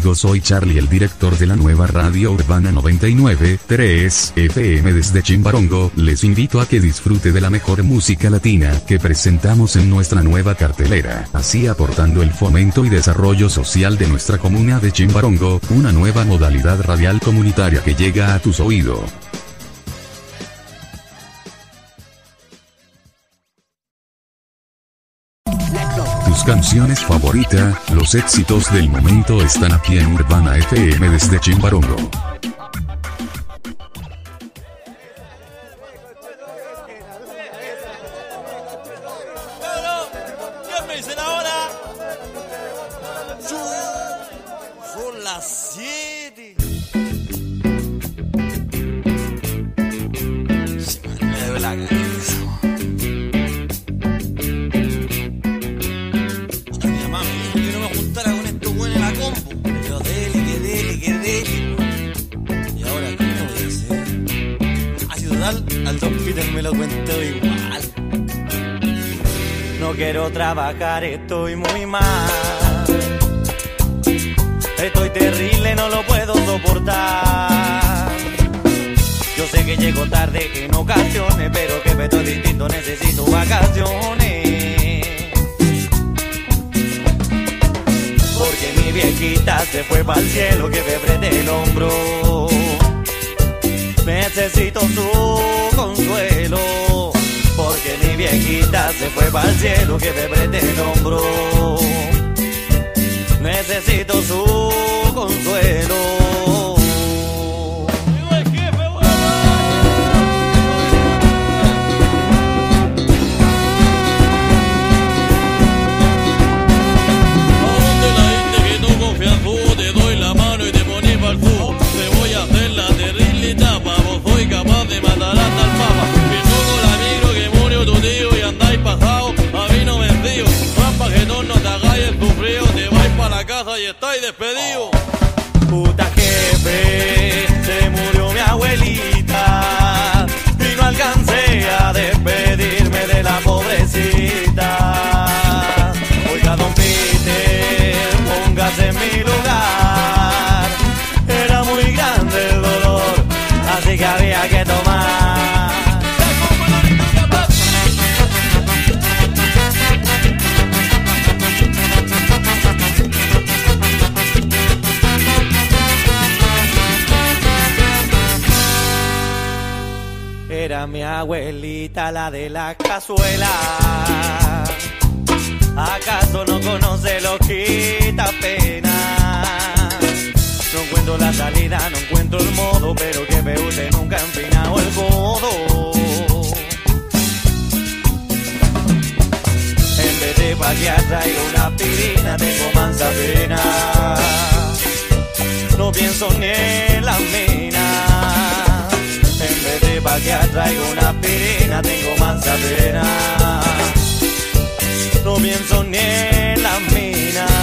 amigos, soy Charlie, el director de la nueva Radio Urbana noventa y nueve punto tres F M desde Chimbarongo. Les invito a que disfrute de la mejor música latina que presentamos en nuestra nueva cartelera, así aportando el fomento y desarrollo social de nuestra comuna de Chimbarongo, una nueva modalidad radial comunitaria que llega a tus oídos. Tus canciones favoritas, los éxitos del momento están aquí en Urbana F M desde Chimbarongo. ¿Qué me dicen ahora? Son las siete. Se me duele la cabeza. Mi mamá me dijo que no me juntara con estos buenos en la combo. Pero dele, que dele, que dele. ¿Y ahora qué me voy a hacer? Así total, al Don Peter me lo cuento igual. No quiero trabajar, estoy muy mal. Estoy terrible, no lo puedo soportar. Yo sé que llego tarde en ocasiones, pero que peto distinto, necesito vacaciones. Porque mi viejita se fue pa'l cielo, que me prende el hombro. Necesito su consuelo. Porque mi viejita se fue pa'l cielo, que me prende el hombro. Necesito su consuelo. ¿Dónde la gente que no confía en tú? Te doy la mano y te pones pa'l fútbol. Te voy a hacer la terrible etapa. Vos soy capaz de matar hasta el papa. Que soy el amigo que murió tu tío y andáis pasado. A mí no me enfrío. Rampa que no, no te hagáis el sufrido. Te vais pa' la casa y estáis despedidos. Puta jefe, se murió mi abuelita y no alcancé a despedirme de la pobrecita. Oiga, don Peter, póngase en mi lugar. Era muy grande el dolor, así que había que tomar. Era mi abuelita la de la cazuela. ¿Acaso no conoce lo quita pena? No encuentro la salida, no encuentro el modo, pero que ve usted nunca ha empinado el codo. En vez de pasear traigo una aspirina, tengo mansa pena. No pienso ni en la mina. En vez de paquear traigo una aspirina, tengo mansa pena. No pienso ni en las minas.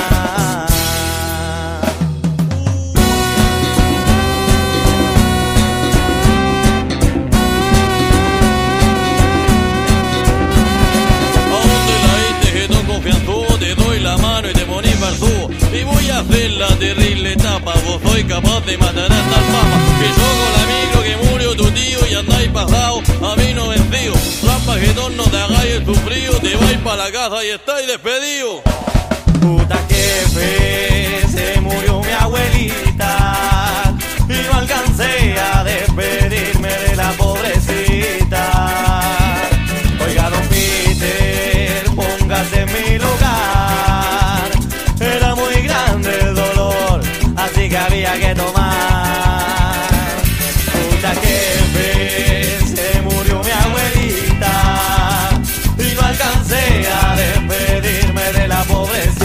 ¿A dónde la gente que no confía en tú? Te doy la mano y te pones pa'l tubo. Y voy a hacer la terrible etapa. Vos soy capaz de matar hasta el papa. Que yo con el amigo que murió tu tío y andáis pasado, a mí no vencido. Rampa que no te hagáis el sufrido. Te vais pa' la casa y estáis despedidos. Puta jefe, se murió mi abuelita y no alcancé a despedirme de la pobrecita. Oiga, don Peter, póngase en mi lugar. Era muy grande el dolor, así que había que tomar. Puta jefe, se murió mi abuelita y no alcancé a despedirme de la pobrecita.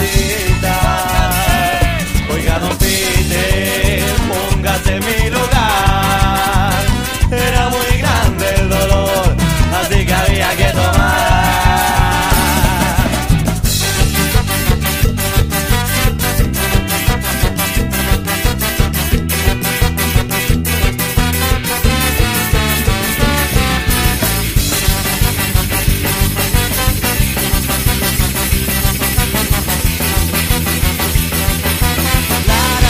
Oiga, don Peter, póngase en mi lugar. Era muy grande el dolor, así que había que tomar. La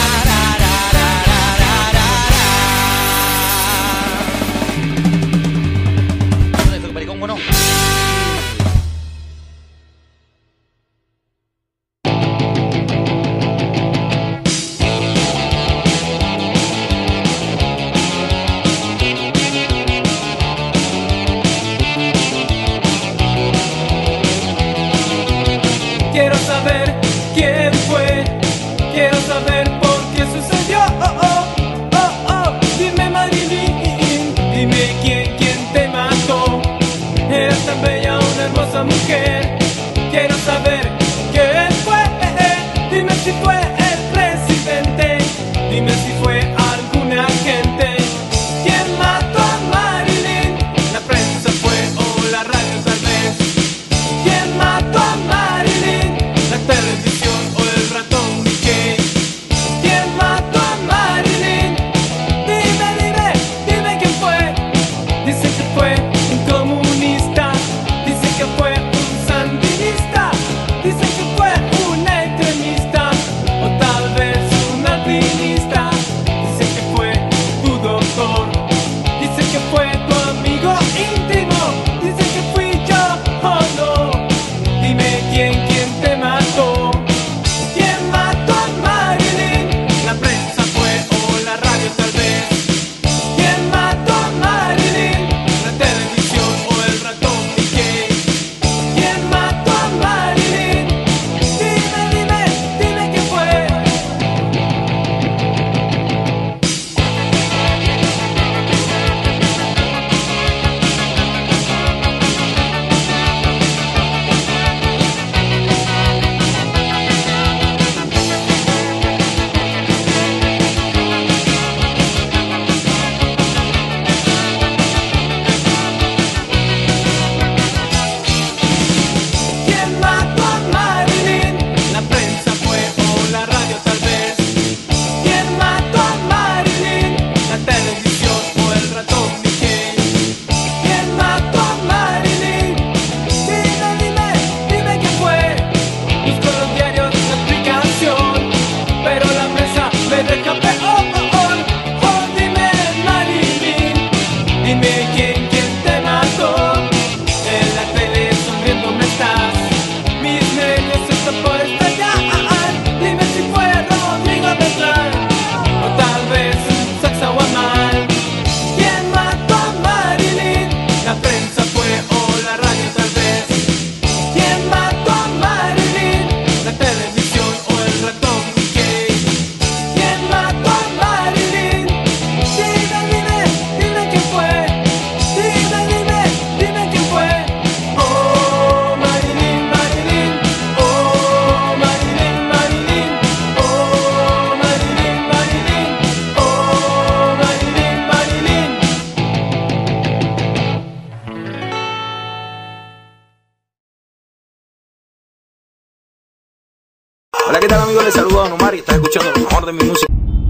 Don Omar y estás escuchando lo mejor de mi música.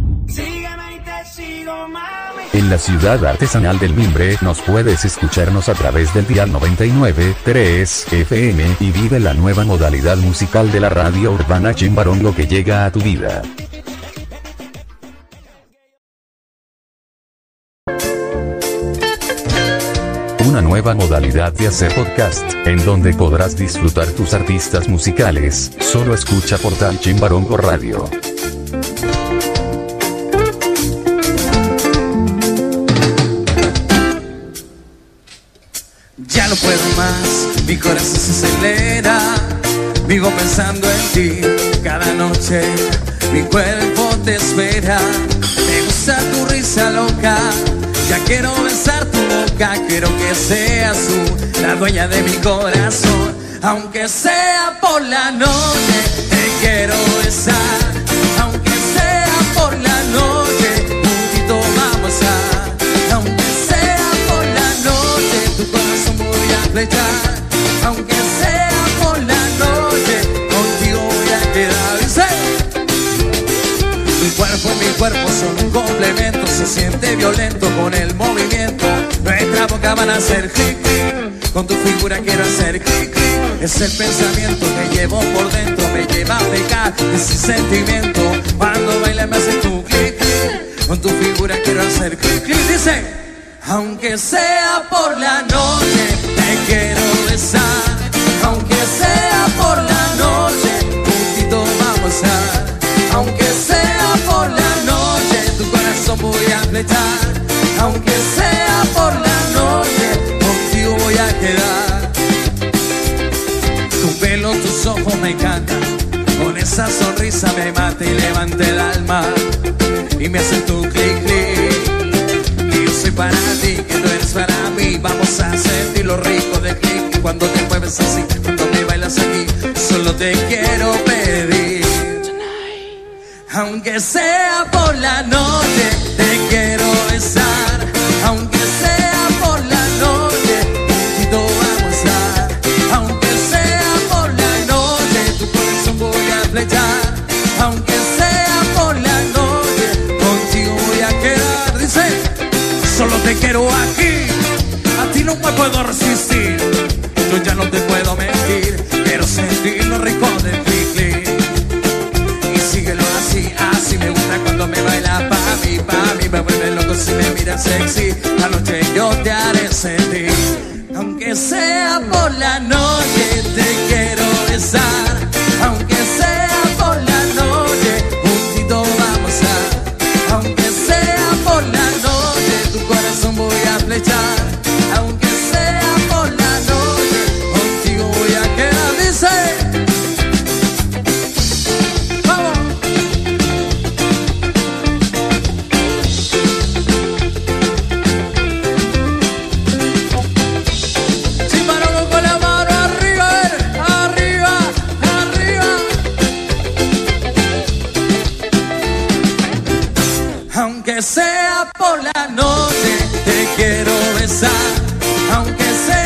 En la ciudad artesanal del Mimbre nos puedes escucharnos a través del dial noventa y nueve punto tres F M y vive la nueva modalidad musical de la radio urbana Chimbarongo que llega a tu vida. Una nueva modalidad de hacer podcast, en donde podrás disfrutar tus artistas musicales. Solo escucha Portal Chimbarongo Radio. Ya no puedo más, mi corazón se acelera. Vivo pensando en ti cada noche, mi cuerpo te espera. Me gusta tu risa loca, ya quiero besar tu boca. Quiero que seas tú la dueña de mi corazón. Aunque sea por la noche, te quiero besar. Aunque sea por la noche, juntito vamos a. Aunque sea por la noche, tu corazón voy a flechar. Aunque sea por la noche, contigo voy a quedar. Dice: mi cuerpo y mi cuerpo son un complemento. Se siente violento con el movimiento. Nuestra boca van a hacer clic, clic. Con tu figura quiero hacer clic, clic. Es el pensamiento que llevo por dentro. Me lleva a pecar ese sentimiento. Cuando baila me hace tu clic, clic. Con tu figura quiero hacer clic, clic. Dice: aunque sea por la noche, te quiero besar. Aunque sea por la noche, juntito vamos a. Aunque sea por la noche, tu corazón voy a flechar. Aunque sea por la noche, contigo voy a quedar. Tu pelo, tus ojos me encantan. Con esa sonrisa me mata y levanta el alma. Y me hace tu clic, clic. Y yo soy para ti, que tú eres para mí. Vamos a sentir lo rico de clic. Cuando te mueves así, cuando me bailas aquí, solo te quiero pedir. Aunque sea por la noche, te quiero besar. Aunque sea por la noche, juntito vamos a. Aunque sea por la noche, tu corazón voy a flechar. Aunque sea por la noche, contigo voy a quedar. Dice: solo te quiero aquí, a ti no me puedo resistir. Yo ya no te puedo mentir, quiero sentir lo rico de clic, clic. Y síguelo así, así me gusta cuando me baila pa' mí, pa' mí. Me vuelve loco si me miras sexy. La noche yo te haré sentir. Aunque sea por la noche, te quiero besar. Aunque sea por la noche, juntito vamos a. Aunque sea por la noche, tu corazón voy a flechar. Aunque sea por la noche, contigo voy a quedar. Dice: vamos. Chimbarongo con la mano arriba, eh, arriba, arriba. Aunque sea por la noche, te quiero besar. Aunque sea